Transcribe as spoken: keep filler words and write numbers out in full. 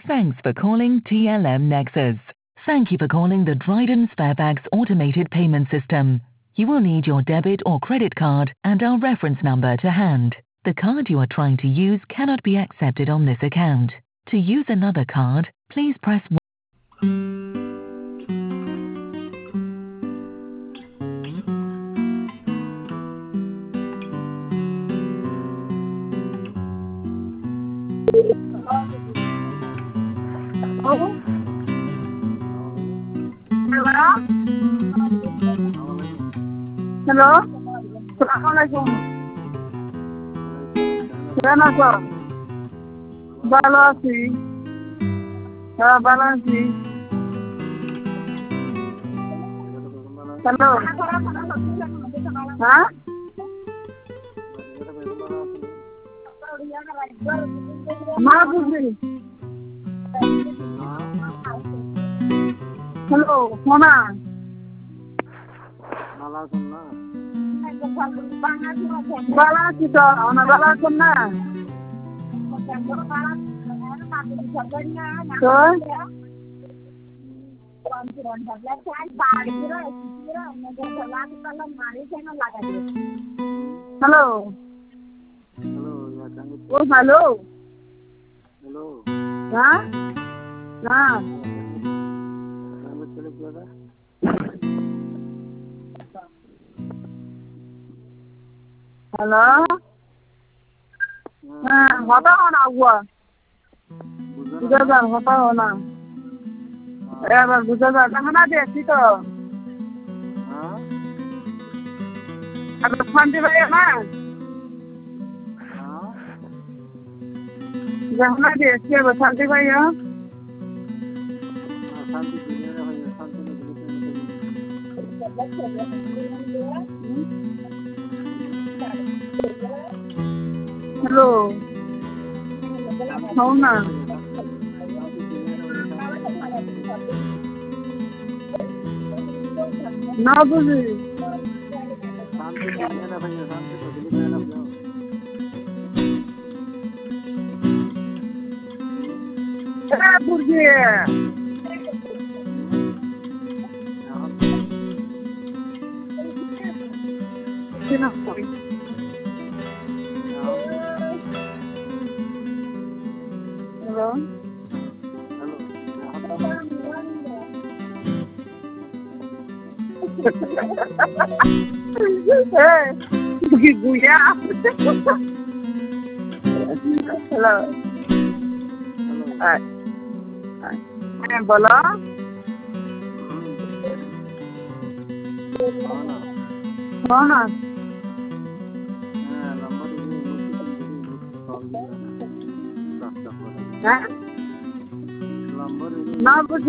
Thanks for calling T L M Nexus. Thank you for calling the Dryden Sparebags automated payment system. You will need your debit or credit card and our reference number to hand. The card you are trying to use cannot be accepted on this account. To use another card, please press one. Hello? Assalamualaikum. Kenapa? Balasi. Ah, balasi. Hello? Hah? Mabuji. Hello, Mona. Balasi to, ana balasi na. So? Hello. Oh, hello. Hello. Hah? Nah. Hello? Nah, hota hona gua. Buzaza hota hona. Eh, bas buzaza kahana de sito. Hah? Ada fanti bhai na? Hah? Kahana de sito bas fanti bhai ha? Santi dunia na bhai, Santi na dunia. Hello. Hona. Na buzi. Santi dunia na bhai, Santi na dunia na bhai. Eh, burji. Sina koi. Hello? Eh, pergi buya. Hello. Hai. Hai. Eh, bola? Mana? Hah? Na buzi.